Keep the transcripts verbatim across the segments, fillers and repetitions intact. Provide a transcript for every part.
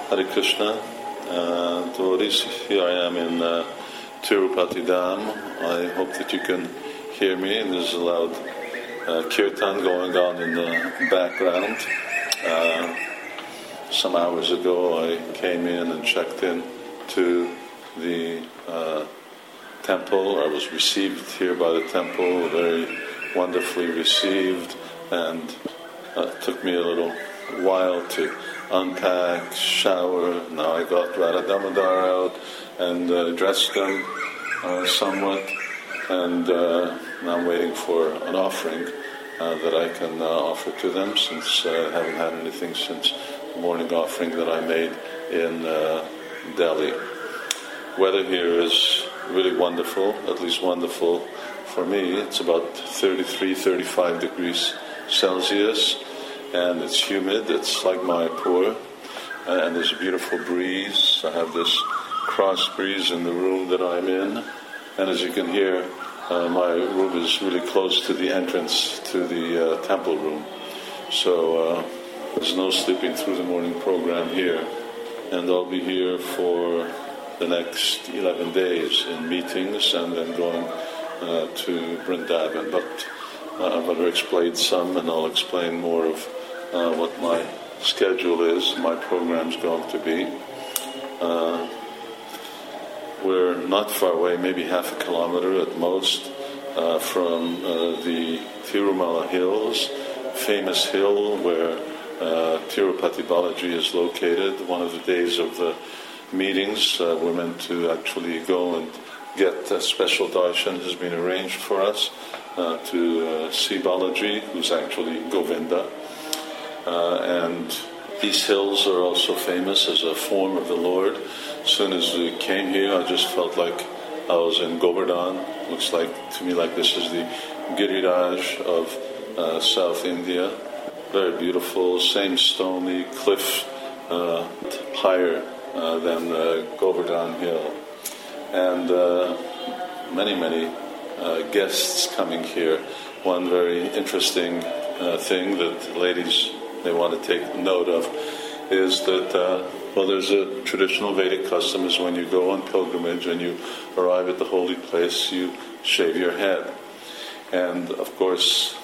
Hare Krishna. Uh, devotees, here I am in uh, Tirupati Dham. I hope that you can hear me. There's a loud uh, kirtan going on in the background. Uh, some hours ago I came in and checked in to the uh, temple. I was received here by the temple, very wonderfully received, and uh, it took me a little while to unpack, shower. Now I got Radha Damodar out and uh, dressed them uh, somewhat, and uh, now I'm waiting for an offering uh, that I can uh, offer to them, since uh, I haven't had anything since the morning offering that I made in uh, Delhi. Weather here is really wonderful, at least wonderful for me. It's about thirty-three, thirty-five degrees Celsius, and it's humid. It's like Mayapur, and there's a beautiful breeze. I have this cross breeze in the room that I'm in, and as you can hear, uh, my room is really close to the entrance to the uh, temple room. So uh, there's no sleeping through the morning program here, and I'll be here for the next eleven days in meetings, and then going uh, to Vrindavan. But uh, I've already explained some, and I'll explain more of Uh, what my schedule is, my program's going to be. Uh, we're not far away, maybe half a kilometer at most, uh, from uh, the Tirumala Hills, famous hill where uh, Tirupati Balaji is located. One of the days of the meetings, uh, we're meant to actually go and get a special darshan has been arranged for us uh, to uh, see Balaji, who's actually Govinda. Uh, and these hills are also famous as a form of the Lord. As soon as we came here, I just felt like I was in Govardhan. Looks like to me like this is the Giriraj of uh, South India. Very beautiful, same stony cliff, uh, higher uh, than uh, Govardhan Hill. And uh, many, many uh, guests coming here. One very interesting uh, thing that ladies they want to take note of is that, uh, well, there's a traditional Vedic custom is when you go on pilgrimage and you arrive at the holy place, you shave your head. And, of course,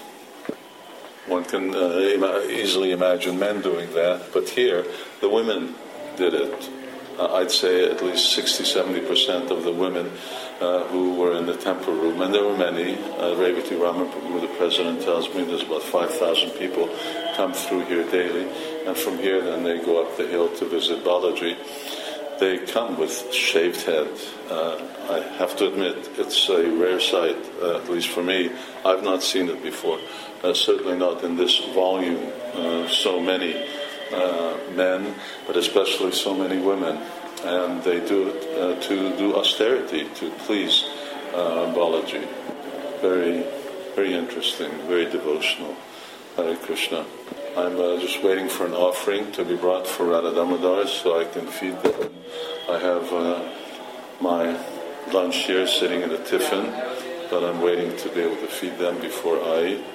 one can uh, easily imagine men doing that, but here, the women did it. Uh, I'd say at least sixty to seventy percent of the women uh, who were in the temple room, and there were many. Uh, Revati Raman, the president, tells me there's about five thousand people come through here daily, and from here then they go up the hill to visit Balaji. They come with shaved head. Uh, I have to admit, it's a rare sight, uh, at least for me. I've not seen it before, uh, certainly not in this volume, uh, so many uh, men, but especially so many women. And they do it uh, to do austerity, to please uh, Balaji. Very, very interesting, very devotional. Hare Krishna. I'm uh, just waiting for an offering to be brought for Radha Damodar so I can feed them. I have uh, my lunch here sitting in a tiffin, but I'm waiting to be able to feed them before I eat.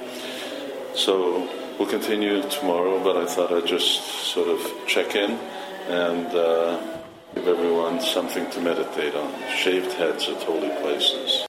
So we'll continue tomorrow, but I thought I'd just sort of check in and uh, give everyone something to meditate on. Shaved heads at holy places.